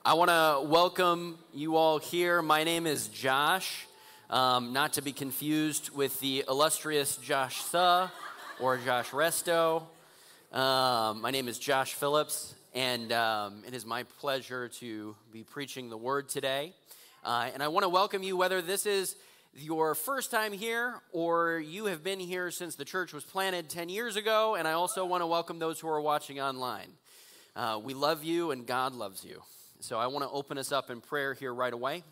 I want to welcome you all here. My name is Josh, not to be confused with the illustrious Josh Suh or Josh Resto. My name is Josh Phillips, and it is my pleasure to be preaching the word today. And I want to welcome you, whether this is your first time here or you have been here since the church was planted 10 years ago. And I also want to welcome those who are watching online. We love you and God loves you. So I want to open us up in prayer here right away.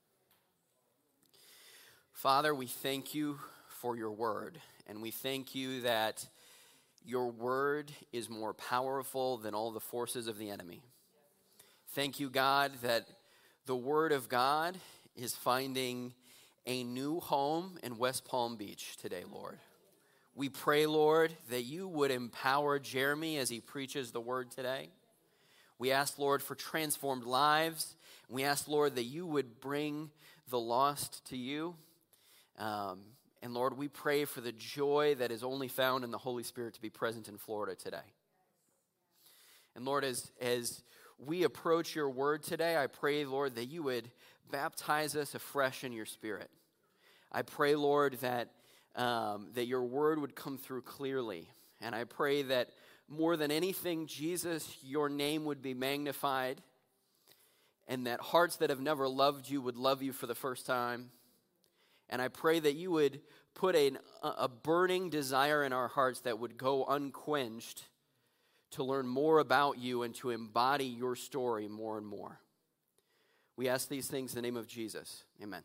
Father, we thank you for your word, and we thank you that your word is more powerful than all the forces of the enemy. Thank you, God, that the word of God is finding a new home in West Palm Beach today, Lord. We pray, Lord, that you would empower Jeremy as he preaches the word today. We ask, Lord, for transformed lives. We ask, Lord, that you would bring the lost to you. And, Lord, we pray for the joy that is only found in the Holy Spirit to be present in Florida today. And, Lord, as we approach your word today, I pray, Lord, that you would baptize us afresh in your Spirit. I pray, Lord, that your word would come through clearly. And I pray that more than anything, Jesus, your name would be magnified, and that hearts that have never loved you would love you for the first time. And I pray that you would put a burning desire in our hearts that would go unquenched to learn more about you and to embody your story more and more. We ask these things in the name of Jesus. Amen.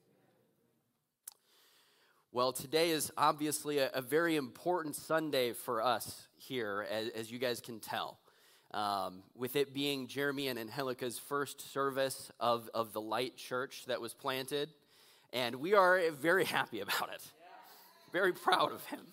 Well, today is obviously a very important Sunday for us here, as you guys can tell. With it being Jeremy and Angelica's first service of the Light Church that was planted. And we are very happy about it. Very proud of him.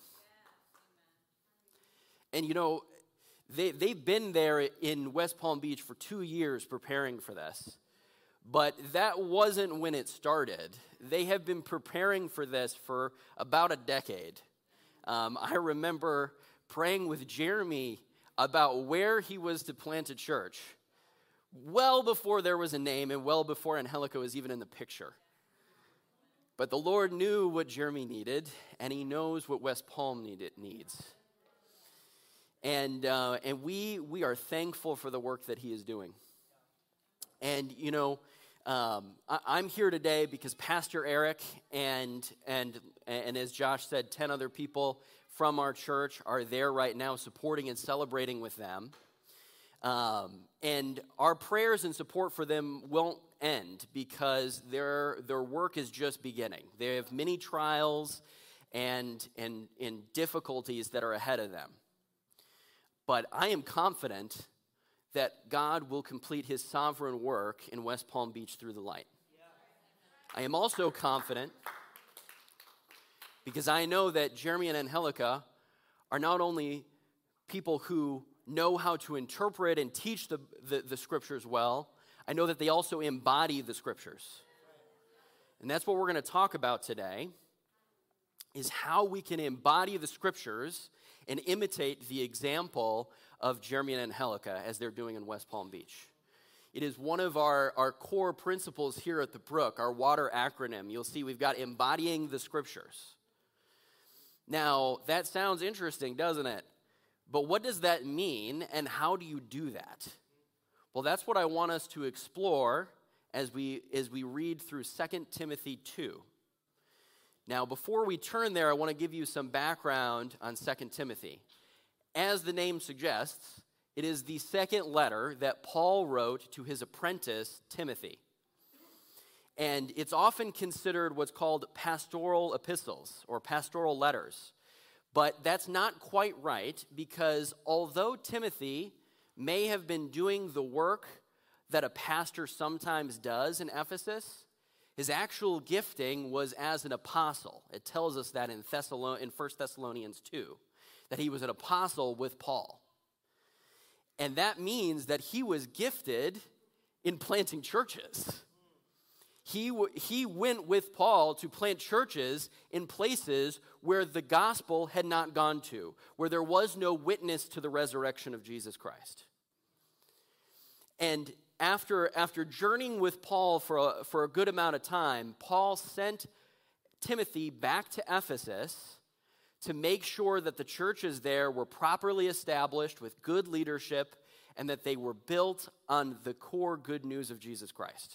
And you know, they've been there in West Palm Beach for 2 years preparing for this. But that wasn't when it started. They have been preparing for this for about a decade. I remember praying with Jeremy about where he was to plant a church well before there was a name and well before Angelica was even in the picture. But the Lord knew what Jeremy needed, and he knows what West Palm needs. And we are thankful for the work that he is doing. And, you know, I'm here today because Pastor Eric and as Josh said, 10 other people from our church are there right now supporting and celebrating with them. And our prayers and support for them won't end because their work is just beginning. They have many trials and difficulties that are ahead of them. But I am confident that God will complete his sovereign work in West Palm Beach through the light. I am also confident because I know that Jeremy and Angelica are not only people who know how to interpret and teach the scriptures well, I know that they also embody the scriptures. And that's what we're going to talk about today, is how we can embody the scriptures and imitate the example of Jeremy and Angelica as they're doing in West Palm Beach. It is one of our core principles here at the Brook, our WATER acronym. You'll see we've got embodying the scriptures. Now, that sounds interesting, doesn't it? But what does that mean, and how do you do that? Well, that's what I want us to explore as we read through 2 Timothy 2. Now, before we turn there, I want to give you some background on 2 Timothy. As the name suggests, it is the second letter that Paul wrote to his apprentice, Timothy. And it's often considered what's called pastoral epistles or pastoral letters. But that's not quite right, because although Timothy may have been doing the work that a pastor sometimes does in Ephesus, his actual gifting was as an apostle. It tells us that in 1 Thessalonians 2, that he was an apostle with Paul. And that means that he was gifted in planting churches. He went with Paul to plant churches in places where the gospel had not gone to, where there was no witness to the resurrection of Jesus Christ. And after journeying with Paul for a good amount of time, Paul sent Timothy back to Ephesus to make sure that the churches there were properly established with good leadership and that they were built on the core good news of Jesus Christ.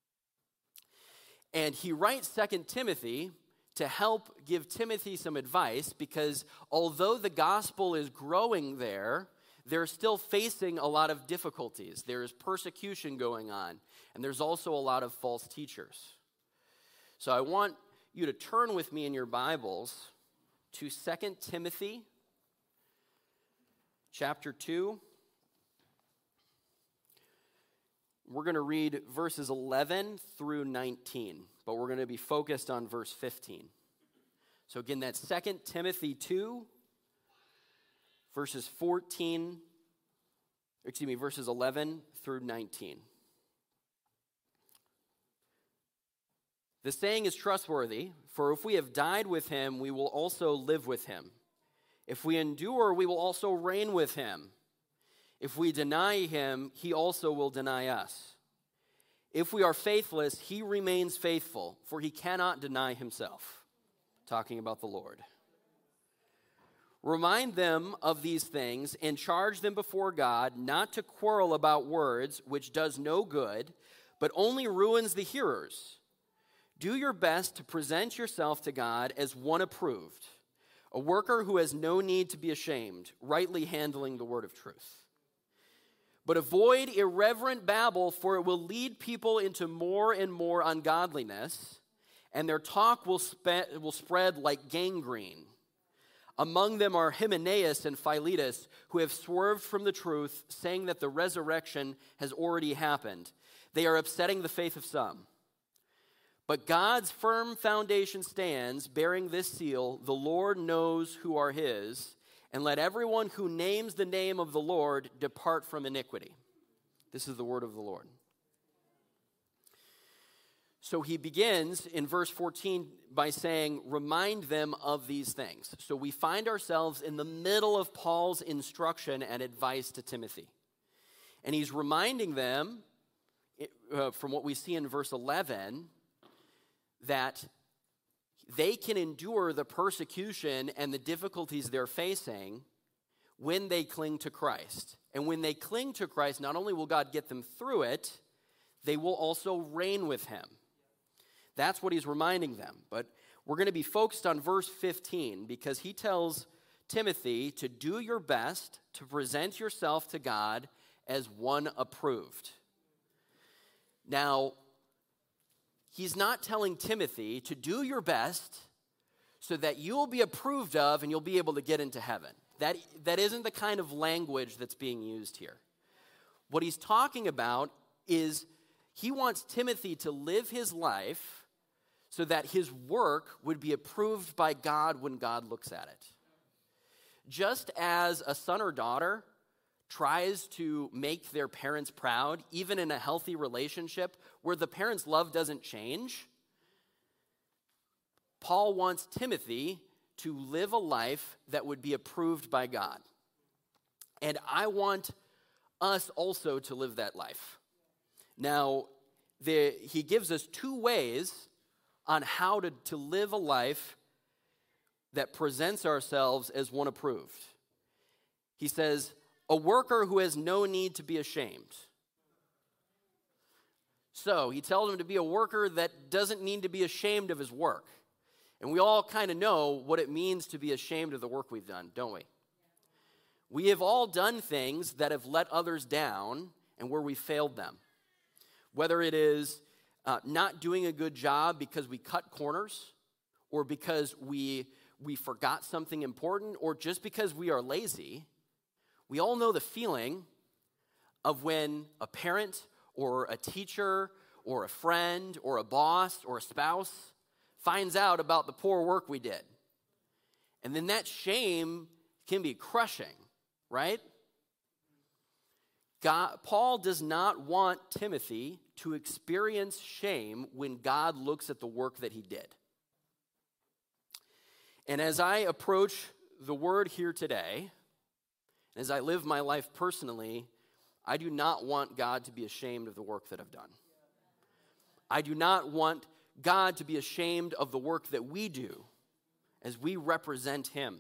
And he writes 2 Timothy to help give Timothy some advice, because although the gospel is growing there, they're still facing a lot of difficulties. There is persecution going on, and there's also a lot of false teachers. So I want you to turn with me in your Bibles to 2 Timothy chapter 2. We're going to read verses 11 through 19, but we're going to be focused on verse 15. So again, that's 2 Timothy 2, verses 11 through 19. The saying is trustworthy, for if we have died with him, we will also live with him. If we endure, we will also reign with him. If we deny him, he also will deny us. If we are faithless, he remains faithful, for he cannot deny himself. Talking about the Lord. Remind them of these things and charge them before God not to quarrel about words, which does no good, but only ruins the hearers. Do your best to present yourself to God as one approved, a worker who has no need to be ashamed, rightly handling the word of truth. But avoid irreverent babble, for it will lead people into more and more ungodliness, and their talk will spread like gangrene. Among them are Hymenaeus and Philetus, who have swerved from the truth, saying that the resurrection has already happened. They are upsetting the faith of some. But God's firm foundation stands, bearing this seal: the Lord knows who are his, and let everyone who names the name of the Lord depart from iniquity. This is the word of the Lord. So he begins in verse 14 by saying, remind them of these things. So we find ourselves in the middle of Paul's instruction and advice to Timothy. And he's reminding them, from what we see in verse 11, that they can endure the persecution and the difficulties they're facing when they cling to Christ. And when they cling to Christ, not only will God get them through it, they will also reign with him. That's what he's reminding them. But we're going to be focused on verse 15, because he tells Timothy to do your best to present yourself to God as one approved. Now, he's not telling Timothy to do your best so that you'll be approved of and you'll be able to get into heaven. That isn't the kind of language that's being used here. What he's talking about is he wants Timothy to live his life so that his work would be approved by God when God looks at it. Just as a son or daughter tries to make their parents proud, even in a healthy relationship where the parents' love doesn't change, Paul wants Timothy to live a life that would be approved by God. And I want us also to live that life. Now, he gives us two ways on how to live a life that presents ourselves as one approved. He says, a worker who has no need to be ashamed. So he tells him to be a worker that doesn't need to be ashamed of his work. And we all kind of know what it means to be ashamed of the work we've done, don't we? We have all done things that have let others down and where we failed them. Whether it is not doing a good job because we cut corners, or because we forgot something important, or just because we are lazy, we all know the feeling of when a parent or a teacher or a friend or a boss or a spouse finds out about the poor work we did. And then that shame can be crushing, right? Paul does not want Timothy to experience shame when God looks at the work that he did. And as I approach the word here today, as I live my life personally, I do not want God to be ashamed of the work that I've done. I do not want God to be ashamed of the work that we do as we represent him.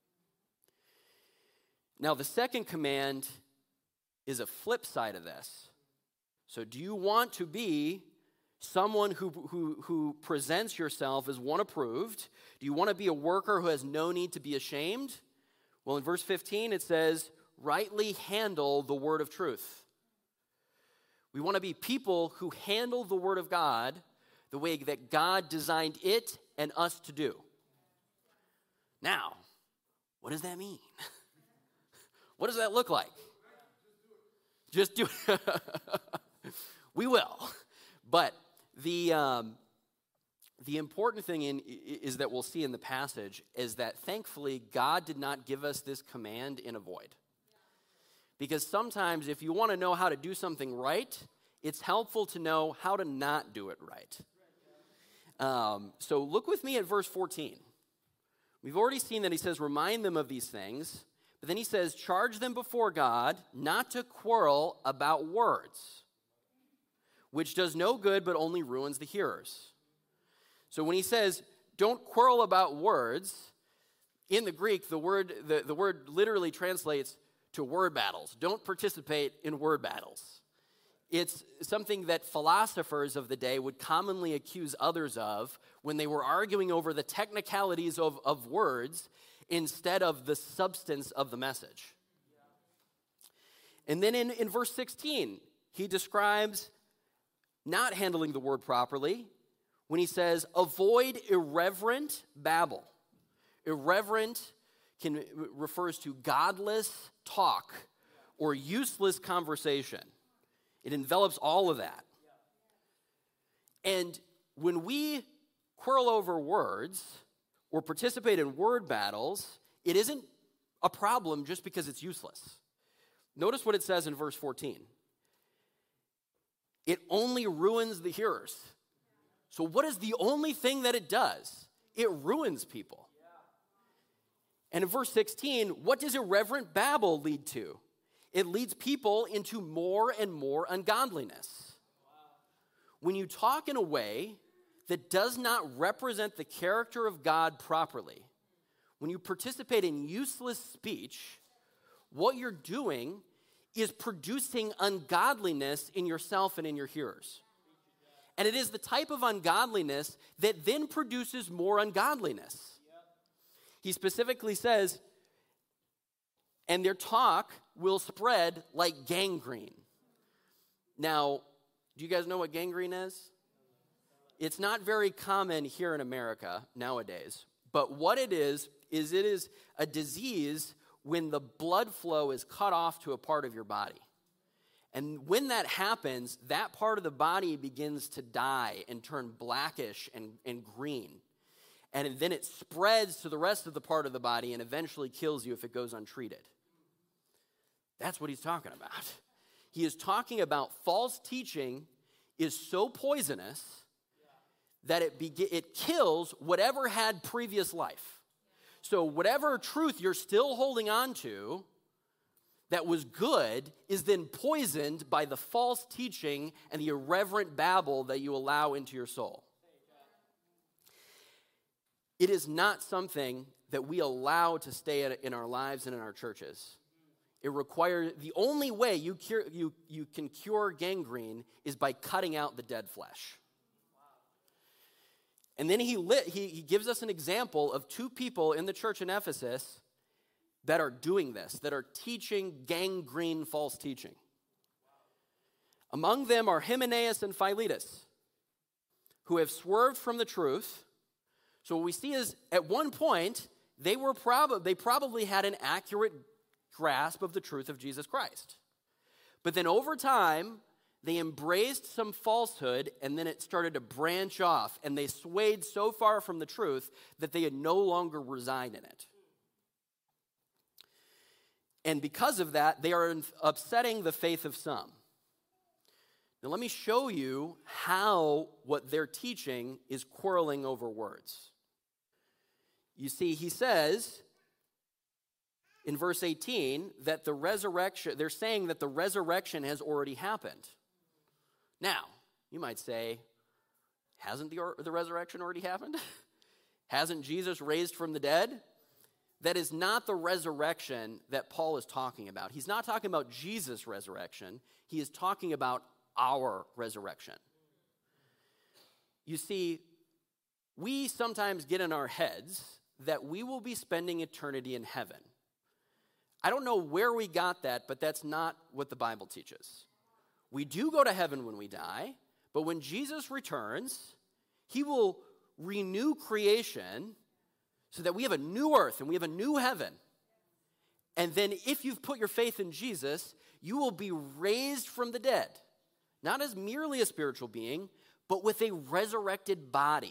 Now, the second command is a flip side of this. So do you want to be someone who presents yourself as one approved? Do you want to be a worker who has no need to be ashamed? Well, in verse 15 it says, rightly handle the word of truth. We want to be people who handle the word of God the way that God designed it and us to do. Now, what does that mean? What does that look like? Just do it. We will. But the important thing is that we'll see in the passage is that thankfully God did not give us this command in a void. Because sometimes if you want to know how to do something right, it's helpful to know how to not do it right. So look with me at verse 14. We've already seen that he says, remind them of these things. But then he says, charge them before God not to quarrel about words, which does no good but only ruins the hearers. So when he says, don't quarrel about words, in the Greek, the word literally translates to word battles. Don't participate in word battles. It's something that philosophers of the day would commonly accuse others of when they were arguing over the technicalities of words instead of the substance of the message. And then in verse 16, he describes not handling the word properly when he says, avoid irreverent babble. Irreverent refers to godless talk or useless conversation. It envelops all of that. And when we quarrel over words or participate in word battles, it isn't a problem just because it's useless. Notice what it says in verse 14. It only ruins the hearers. So what is the only thing that it does? It ruins people. And in verse 16, what does irreverent babble lead to? It leads people into more and more ungodliness. When you talk in a way that does not represent the character of God properly, when you participate in useless speech, what you're doing is producing ungodliness in yourself and in your hearers. And it is the type of ungodliness that then produces more ungodliness. He specifically says, and their talk will spread like gangrene. Now, do you guys know what gangrene is? It's not very common here in America nowadays. But what it is it is a disease when the blood flow is cut off to a part of your body. And when that happens, that part of the body begins to die and turn blackish and green. And then it spreads to the rest of the part of the body and eventually kills you if it goes untreated. That's what he's talking about. He is talking about false teaching is so poisonous that it kills whatever had previous life. So whatever truth you're still holding on to that was good is then poisoned by the false teaching and the irreverent babble that you allow into your soul. It is not something that we allow to stay in our lives and in our churches. It requires, the only way you can cure gangrene is by cutting out the dead flesh. And then he gives us an example of two people in the church in Ephesus that are doing this, that are teaching gangrene false teaching. Among them are Hymenaeus and Philetus, who have swerved from the truth. So what we see is, at one point, they probably had an accurate grasp of the truth of Jesus Christ. But then over time, they embraced some falsehood, and then it started to branch off, and they swayed so far from the truth that they had no longer reside in it. And because of that, they are upsetting the faith of some. Now let me show you how what they're teaching is quarreling over words. You see, he says in verse 18 that the resurrection, they're saying that the resurrection has already happened. Now, you might say, hasn't the resurrection already happened? Hasn't Jesus raised from the dead? That is not the resurrection that Paul is talking about. He's not talking about Jesus' resurrection. He is talking about our resurrection. You see, we sometimes get in our heads that we will be spending eternity in heaven. I don't know where we got that, but that's not what the Bible teaches. We do go to heaven when we die, but when Jesus returns, he will renew creation so that we have a new earth and we have a new heaven. And then if you've put your faith in Jesus, you will be raised from the dead, not as merely a spiritual being, but with a resurrected body.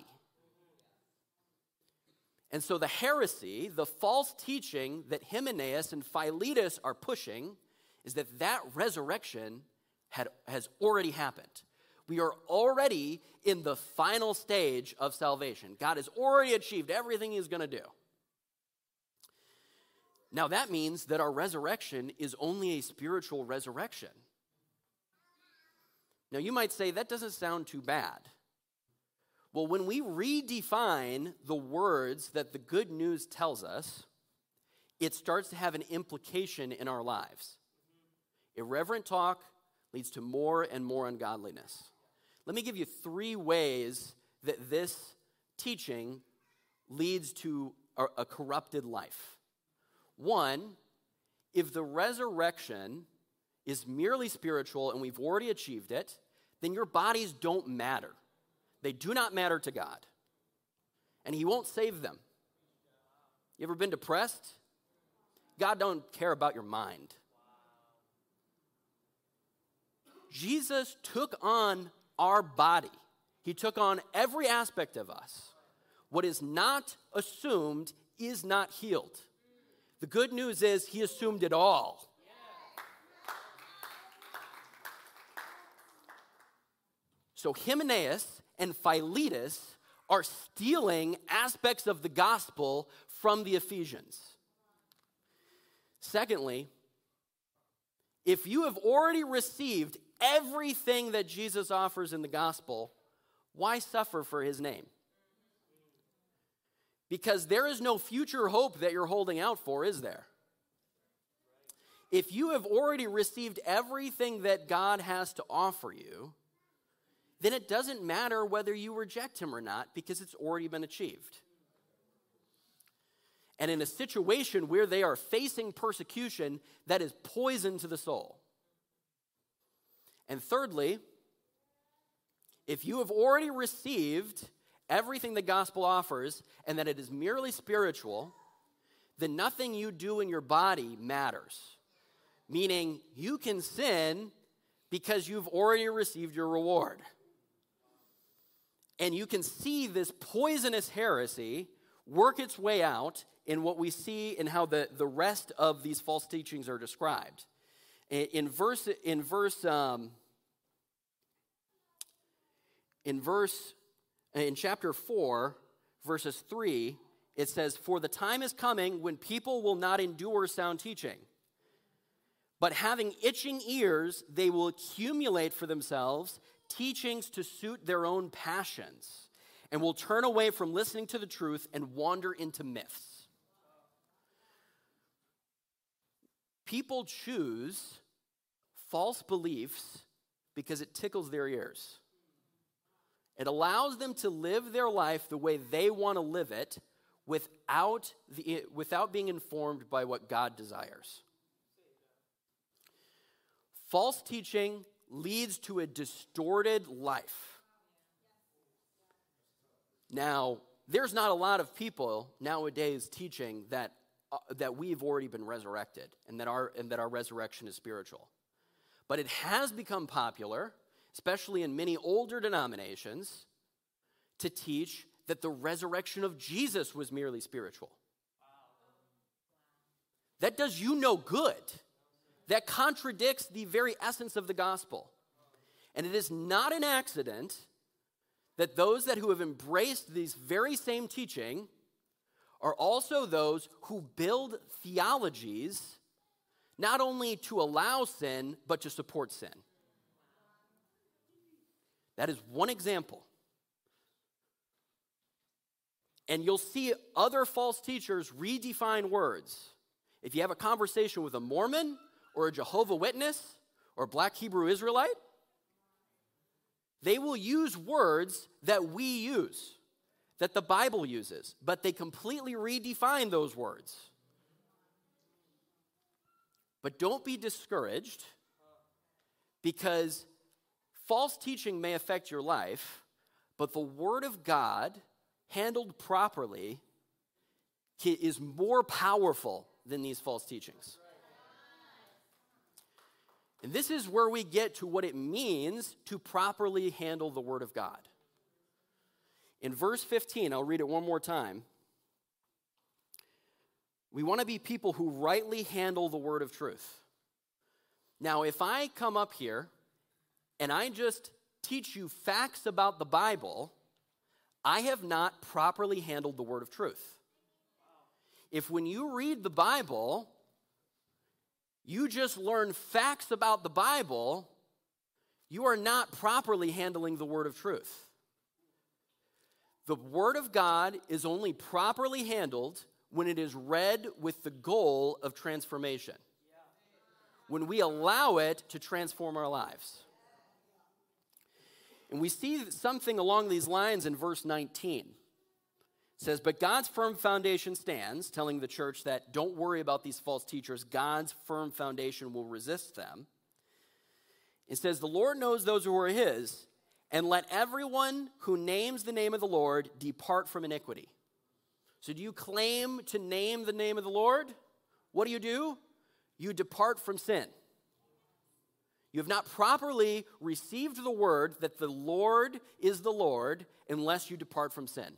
And so the heresy, the false teaching that Hymenaeus and Philetus are pushing is that resurrection has already happened. We are already in the final stage of salvation. God has already achieved everything he's going to do. Now that means that our resurrection is only a spiritual resurrection. Now you might say that doesn't sound too bad. Well, when we redefine the words that the good news tells us, it starts to have an implication in our lives. Irreverent talk leads to more and more ungodliness. Let me give you 3 ways that this teaching leads to a corrupted life. 1, if the resurrection is merely spiritual and we've already achieved it, then your bodies don't matter. They do not matter to God. And he won't save them. You ever been depressed? God don't care about your mind. Jesus took on our body. He took on every aspect of us. What is not assumed is not healed. The good news is he assumed it all. So Hymenaeus and Philetus are stealing aspects of the gospel from the Ephesians. Secondly, if you have already received everything that Jesus offers in the gospel, why suffer for his name? Because there is no future hope that you're holding out for, is there? If you have already received everything that God has to offer you, then it doesn't matter whether you reject him or not because it's already been achieved. And in a situation where they are facing persecution, that is poison to the soul. And thirdly, if you have already received everything the gospel offers and that it is merely spiritual, then nothing you do in your body matters. Meaning you can sin because you've already received your reward. And you can see this poisonous heresy work its way out in what we see in how the rest of these false teachings are described. In chapter 4, verses 3, it says, "For the time is coming when people will not endure sound teaching, but having itching ears, they will accumulate for themselves teachings to suit their own passions, and will turn away from listening to the truth and wander into myths." People choose false beliefs because it tickles their ears. It allows them to live their life the way they want to live it without being informed by what God desires. False teaching leads to a distorted life. Now, there's not a lot of people nowadays teaching that we've already been resurrected and that our resurrection is spiritual. But it has become popular, especially in many older denominations, to teach that the resurrection of Jesus was merely spiritual. That does you no good. That contradicts the very essence of the gospel. And it is not an accident that those who have embraced these very same teaching are also those who build theologies not only to allow sin, but to support sin. That is one example. And you'll see other false teachers redefine words. If you have a conversation with a Mormon or a Jehovah's Witness or a Black Hebrew Israelite, they will use words that we use, that the Bible uses, but they completely redefine those words. But don't be discouraged, because false teaching may affect your life, but the Word of God, handled properly, is more powerful than these false teachings. And this is where we get to what it means to properly handle the Word of God. In verse 15, I'll read it one more time. We want to be people who rightly handle the word of truth. Now, if I come up here and I just teach you facts about the Bible, I have not properly handled the word of truth. If when you read the Bible, you just learn facts about the Bible, you are not properly handling the word of truth. The Word of God is only properly handled when it is read with the goal of transformation. When we allow it to transform our lives. And we see something along these lines in verse 19. It says, "But God's firm foundation stands," telling the church that don't worry about these false teachers. God's firm foundation will resist them. It says, "The Lord knows those who are his, and let everyone who names the name of the Lord depart from iniquity." So do you claim to name the name of the Lord? What do? You depart from sin. You have not properly received the word that the Lord is the Lord unless you depart from sin.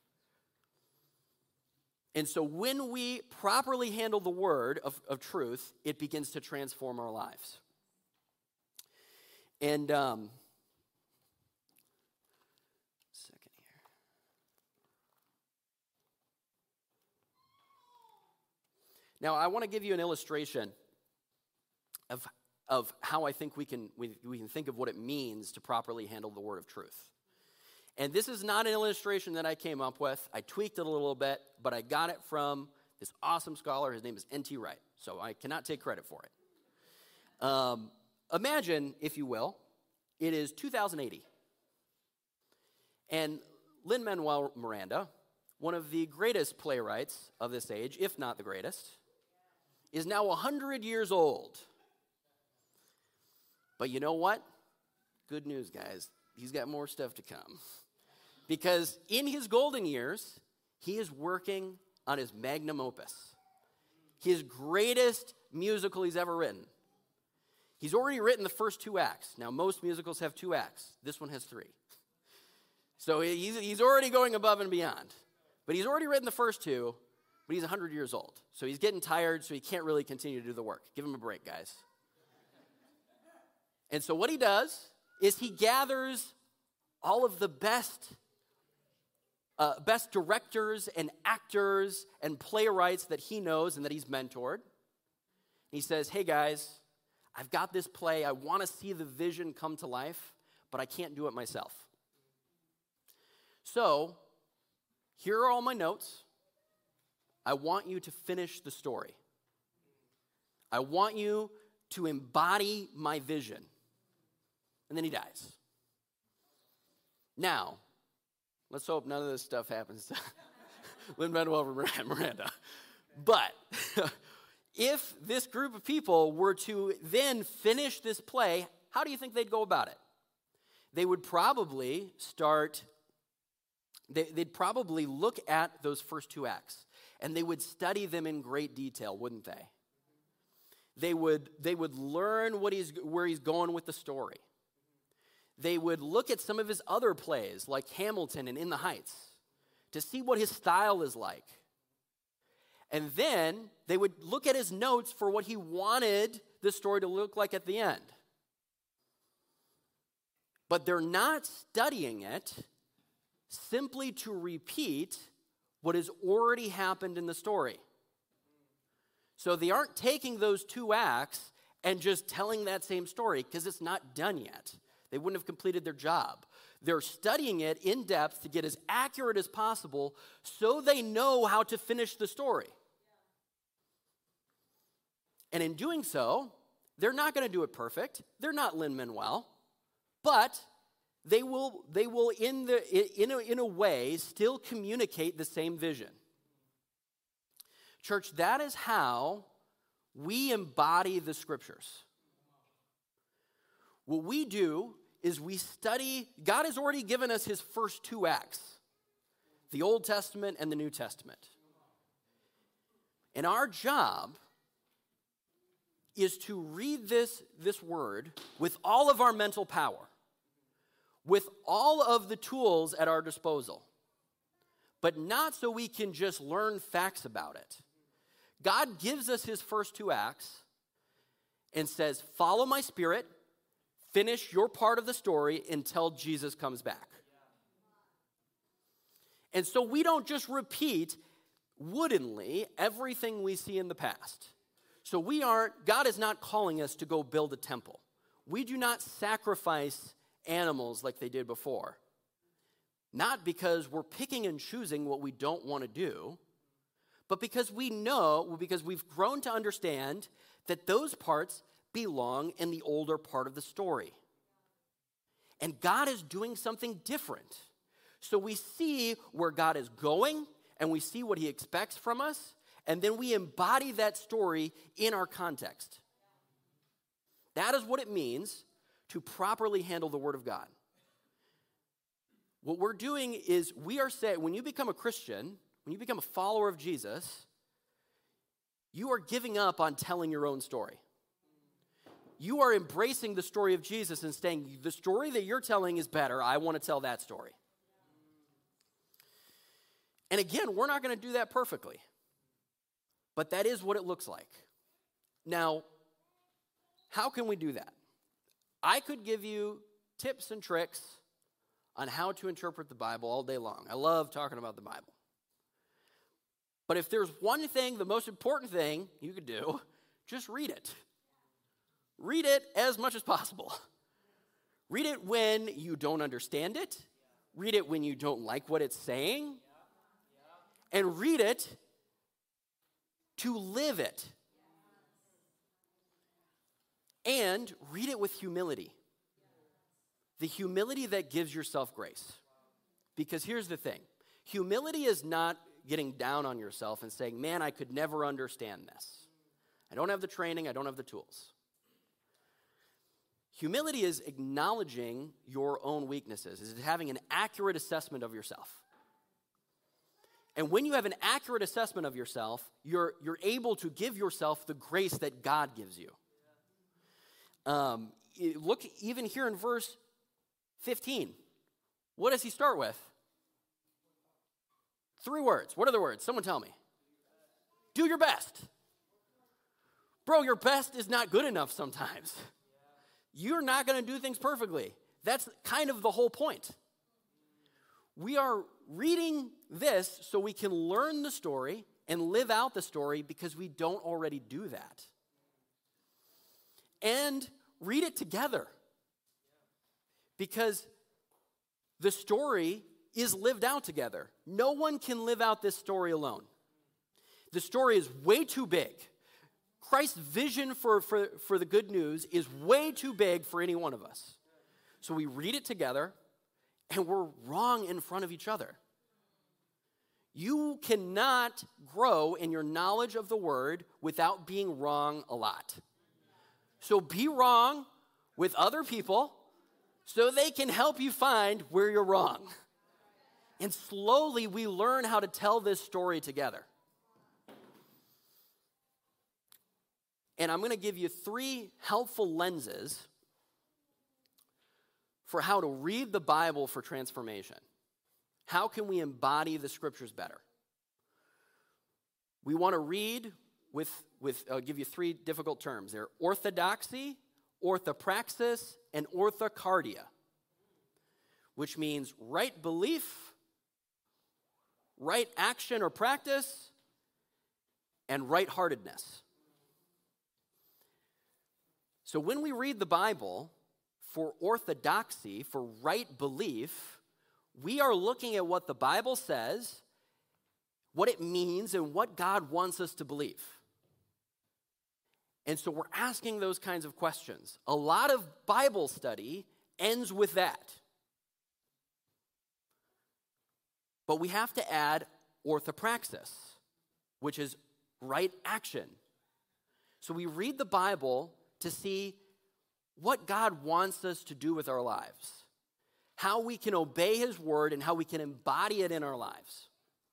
And so when we properly handle the word of truth, it begins to transform our lives. And now, I want to give you an illustration of how I think we can think of what it means to properly handle the word of truth. And this is not an illustration that I came up with. I tweaked it a little bit, but I got it from this awesome scholar. His name is N.T. Wright, so I cannot take credit for it. Imagine, if you will, it is 2080. And Lin-Manuel Miranda, one of the greatest playwrights of this age, if not the greatest, is now 100 years old. But you know what? Good news, guys. He's got more stuff to come. Because in his golden years, he is working on his magnum opus, his greatest musical he's ever written. He's already written the first 2 acts. Now, most musicals have 2 acts. This one has 3. So he's already going above and beyond. But he's already written the first 2. But he's 100 years old. So he's getting tired, so he can't really continue to do the work. Give him a break, guys. And so what he does is he gathers all of the best directors and actors and playwrights that he knows and that he's mentored. He says, "Hey, guys, I've got this play. I want to see the vision come to life, but I can't do it myself. So here are all my notes. I want you to finish the story. I want you to embody my vision." And then he dies. Now, let's hope none of this stuff happens to Lin-Manuel Miranda. But if this group of people were to then finish this play, how do you think they'd go about it? They would probably they'd probably look at those first 2 acts. And they would study them in great detail, wouldn't they? They would learn where he's going with the story. They would look at some of his other plays, like Hamilton and In the Heights, to see what his style is like. And then they would look at his notes for what he wanted the story to look like at the end. But they're not studying it simply to repeat what has already happened in the story. So they aren't taking those two acts and just telling that same story because it's not done yet. They wouldn't have completed their job. They're studying it in depth to get as accurate as possible so they know how to finish the story. And in doing so, they're not going to do it perfect. They're not Lin-Manuel, but they will in a way still communicate the same vision. Church, that is how we embody the scriptures. What we do is we study. God has already given us his first two acts, the Old Testament and the New Testament. And our job is to read this word with all of our mental power, with all of the tools at our disposal, but not so we can just learn facts about it. God gives us his first two acts and says, follow my spirit, finish your part of the story until Jesus comes back. And so we don't just repeat woodenly everything we see in the past. So God is not calling us to go build a temple. We do not sacrifice animals like they did before. Not because we're picking and choosing what we don't want to do, but because because we've grown to understand that those parts belong in the older part of the story. And God is doing something different. So we see where God is going, and we see what he expects from us, and then we embody that story in our context. That is what it means to properly handle the Word of God. What we're doing is we are saying, when you become a Christian, when you become a follower of Jesus, you are giving up on telling your own story. You are embracing the story of Jesus and saying, the story that you're telling is better. I want to tell that story. And again, we're not going to do that perfectly. But that is what it looks like. Now, how can we do that? I could give you tips and tricks on how to interpret the Bible all day long. I love talking about the Bible. But if there's one thing, the most important thing you could do, just read it. Read it as much as possible. Read it when you don't understand it. Read it when you don't like what it's saying. And read it to live it. And read it with humility. The humility that gives yourself grace. Because here's the thing. Humility is not getting down on yourself and saying, man, I could never understand this. I don't have the training, I don't have the tools. Humility is acknowledging your own weaknesses. Is having an accurate assessment of yourself. And when you have an accurate assessment of yourself, you're able to give yourself the grace that God gives you. Look even here in verse 15. What does he start with? 3 words. What are the words? Someone tell me. Do your best. Bro, your best is not good enough sometimes. You're not going to do things perfectly. That's kind of the whole point. We are reading this so we can learn the story and live out the story because we don't already do that. And read it together. Because the story is lived out together. No one can live out this story alone. The story is way too big. Christ's vision for the good news is way too big for any one of us. So we read it together, and we're wrong in front of each other. You cannot grow in your knowledge of the word without being wrong a lot. So be wrong with other people so they can help you find where you're wrong. And slowly we learn how to tell this story together. And I'm going to give you 3 helpful lenses for how to read the Bible for transformation. How can we embody the scriptures better? We want to read with I'll give you 3 difficult terms. They're orthodoxy, orthopraxis, and orthocardia, which means right belief, right action or practice, and right-heartedness. So when we read the Bible for orthodoxy, for right belief, we are looking at what the Bible says, what it means, and what God wants us to believe. And so we're asking those kinds of questions. A lot of Bible study ends with that. But we have to add orthopraxis, which is right action. So we read the Bible to see what God wants us to do with our lives, how we can obey his word, and how we can embody it in our lives.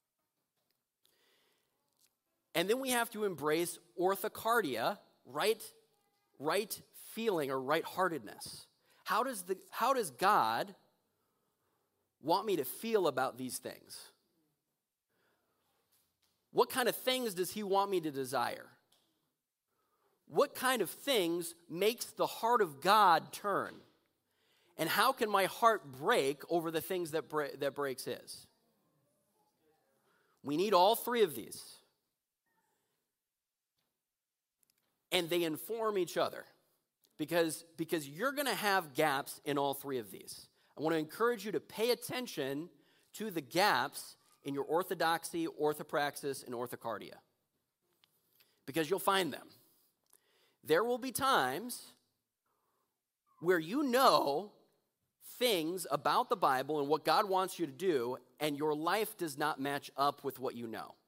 And then we have to embrace orthocardia, right feeling or right-heartedness. How does God want me to feel about these things? What kind of things does he want me to desire? What kind of things makes the heart of God turn? And how can my heart break over the things that breaks his? We need all three of these. And they inform each other because you're going to have gaps in all three of these. I want to encourage you to pay attention to the gaps in your orthodoxy, orthopraxis, and orthocardia, because you'll find them. There will be times where you know things about the Bible and what God wants you to do, and your life does not match up with what you know.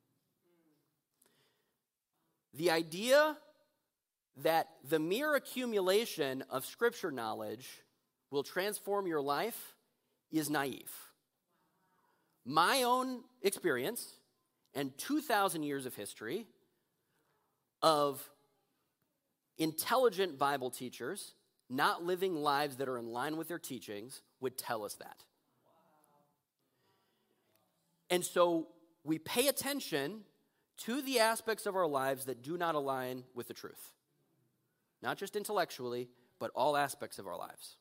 The idea that the mere accumulation of Scripture knowledge will transform your life is naive. My own experience and 2,000 years of history of intelligent Bible teachers not living lives that are in line with their teachings would tell us that. And so we pay attention to the aspects of our lives that do not align with the truth. Not just intellectually, but all aspects of our lives.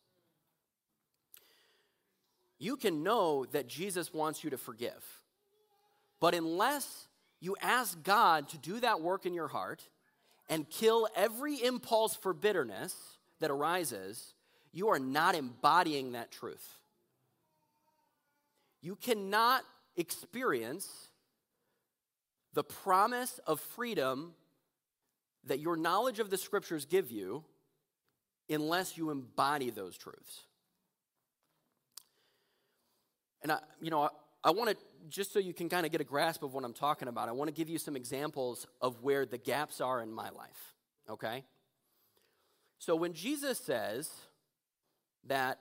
You can know that Jesus wants you to forgive, but unless you ask God to do that work in your heart and kill every impulse for bitterness that arises, you are not embodying that truth. You cannot experience the promise of freedom that your knowledge of the Scriptures give you unless you embody those truths. And I want to, just so you can kind of get a grasp of what I'm talking about, I want to give you some examples of where the gaps are in my life, okay? So when Jesus says that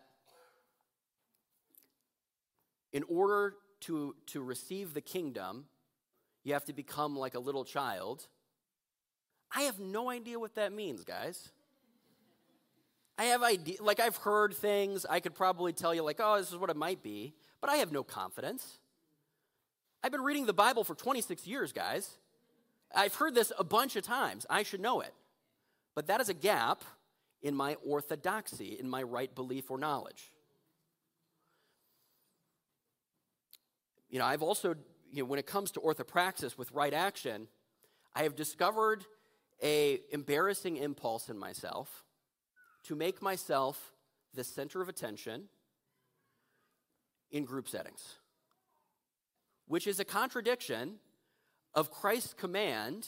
in order to receive the kingdom, you have to become like a little child, I have no idea what that means, guys. I have idea, like I've heard things, I could probably tell you like, oh, this is what it might be, but I have no confidence. I've been reading the Bible for 26 years, guys. I've heard this a bunch of times. I should know it. But that is a gap in my orthodoxy, in my right belief or knowledge. I've also, when it comes to orthopraxis with right action, I have discovered an embarrassing impulse in myself to make myself the center of attention in group settings, which is a contradiction of Christ's command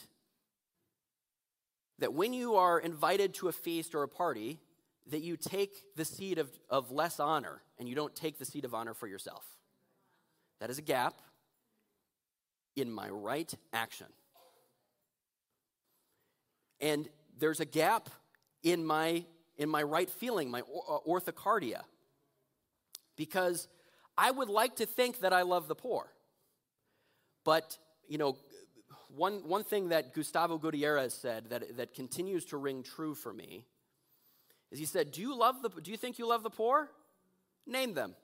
that when you are invited to a feast or a party, that you take the seat of less honor and you don't take the seat of honor for yourself. That is a gap in my right action. And there's a gap in my right feeling, my orthocardia, because I would like to think that I love the poor. But, one thing that Gustavo Gutierrez said that continues to ring true for me is he said, do you think you love the poor? Name them.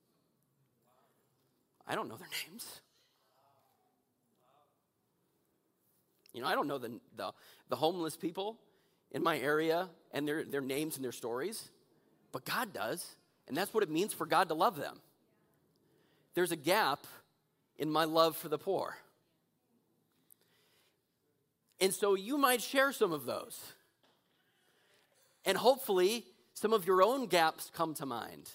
I don't know their names. I don't know the homeless people in my area and their names and their stories, but God does, and that's what it means for God to love them. There's a gap in my love for the poor. And so you might share some of those. And hopefully, some of your own gaps come to mind.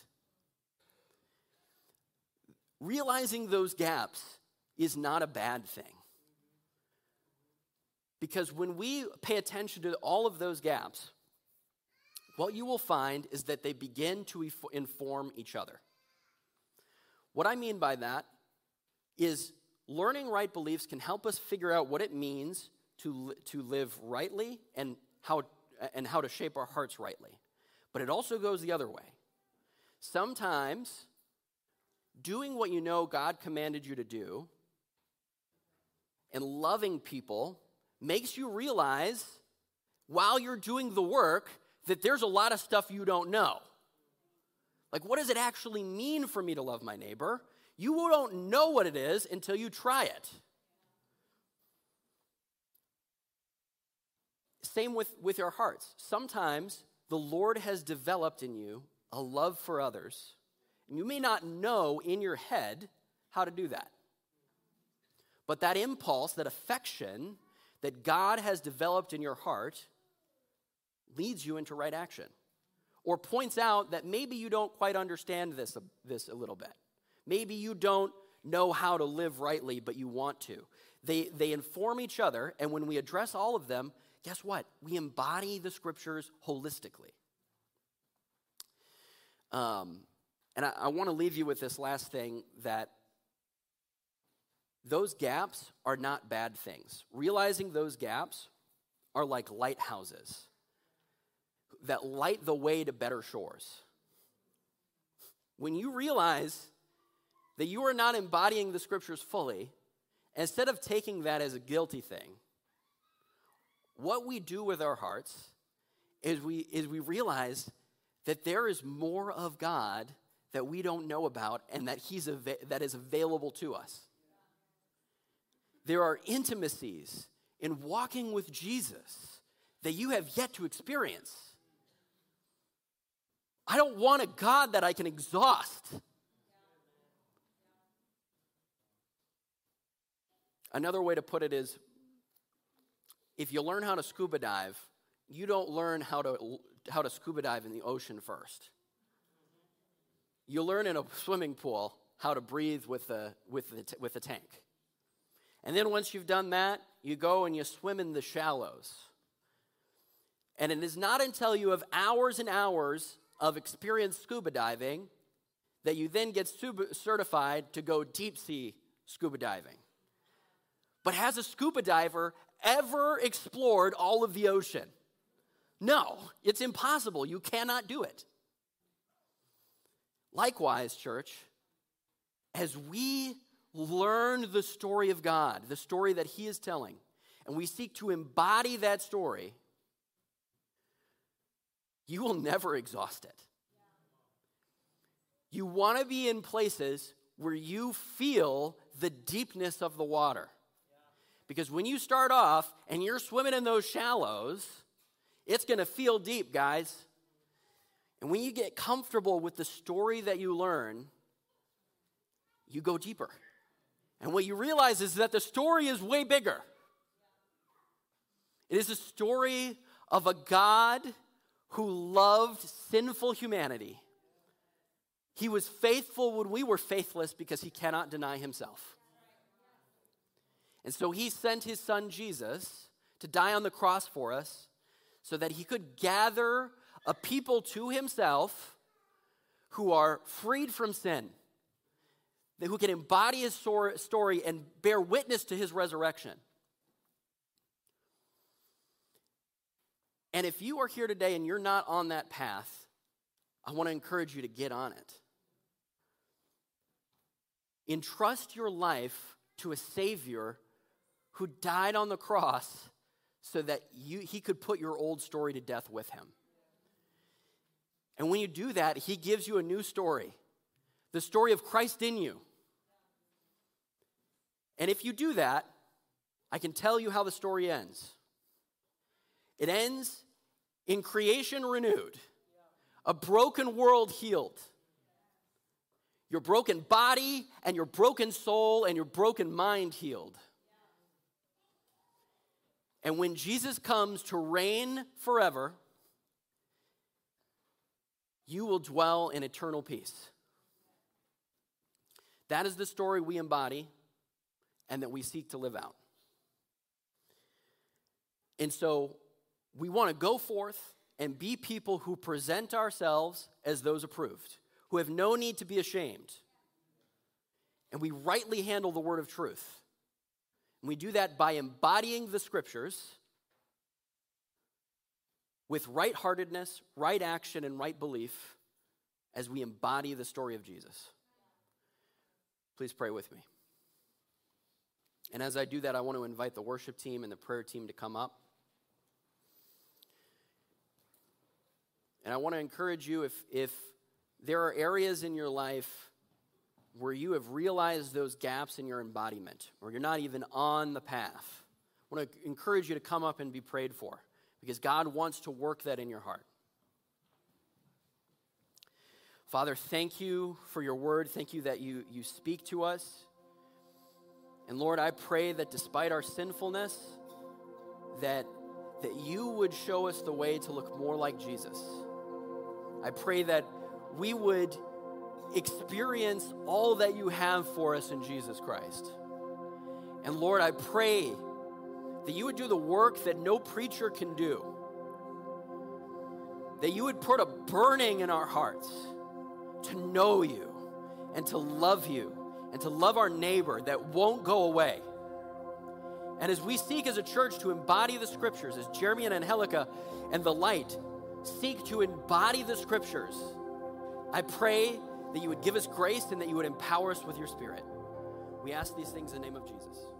Realizing those gaps is not a bad thing. Because when we pay attention to all of those gaps, what you will find is that they begin to inform each other. What I mean by that is learning right beliefs can help us figure out what it means to live rightly and how to shape our hearts rightly. But it also goes the other way. Sometimes doing what you know God commanded you to do and loving people makes you realize while you're doing the work that there's a lot of stuff you don't know. Like, what does it actually mean for me to love my neighbor? You don't know what it is until you try it. Same with your hearts. Sometimes the Lord has developed in you a love for others, and you may not know in your head how to do that. But that impulse, that affection that God has developed in your heart leads you into right action, or points out that maybe you don't quite understand this a little bit. Maybe you don't know how to live rightly, but you want to. They inform each other, and when we address all of them, guess what? We embody the scriptures holistically. And I want to leave you with this last thing, that those gaps are not bad things. Realizing those gaps are like lighthouses that light the way to better shores. When you realize that you are not embodying the scriptures fully, instead of taking that as a guilty thing, what we do with our hearts is we realize that there is more of God that we don't know about and that that is available to us. There are intimacies in walking with Jesus that you have yet to experience. I don't want a God that I can exhaust. Another way to put it is, if you learn how to scuba dive, you don't learn how to scuba dive in the ocean first. You learn in a swimming pool how to breathe with the tank. And then once you've done that, you go and you swim in the shallows. And it is not until you have hours and hours of experienced scuba diving that you then get certified to go deep sea scuba diving. But has a scuba diver ever explored all of the ocean? No, it's impossible. You cannot do it. Likewise, church, as we learn the story of God, the story that He is telling, and we seek to embody that story, you will never exhaust it. You want to be in places where you feel the deepness of the water. Because when you start off and you're swimming in those shallows, it's going to feel deep, guys. And when you get comfortable with the story that you learn, you go deeper. And what you realize is that the story is way bigger. It is a story of a God who loved sinful humanity. He was faithful when we were faithless because He cannot deny Himself. And so He sent His Son Jesus to die on the cross for us so that He could gather a people to Himself who are freed from sin, who can embody His story and bear witness to His resurrection. And if you are here today and you're not on that path, I want to encourage you to get on it. Entrust your life to a Savior who died on the cross so that He could put your old story to death with Him. And when you do that, He gives you a new story, the story of Christ in you. And if you do that, I can tell you how the story ends. It ends in creation renewed, a broken world healed, your broken body and your broken soul and your broken mind healed. And when Jesus comes to reign forever, you will dwell in eternal peace. That is the story we embody and that we seek to live out. And so we want to go forth and be people who present ourselves as those approved, who have no need to be ashamed. And we rightly handle the word of truth. And we do that by embodying the scriptures with right-heartedness, right action, and right belief as we embody the story of Jesus. Please pray with me. And as I do that, I want to invite the worship team and the prayer team to come up. And I want to encourage you, if there are areas in your life where you have realized those gaps in your embodiment, or you're not even on the path, I want to encourage you to come up and be prayed for, because God wants to work that in your heart. Father, thank you for your word. Thank you that you speak to us. And Lord, I pray that despite our sinfulness, that you would show us the way to look more like Jesus. I pray that we would experience all that you have for us in Jesus Christ. And Lord, I pray that you would do the work that no preacher can do. That you would put a burning in our hearts to know you and to love you and to love our neighbor that won't go away. And as we seek as a church to embody the scriptures, as Jeremy and Angelica and the light seek to embody the scriptures, I pray that you would give us grace and that you would empower us with your spirit. We ask these things in the name of Jesus.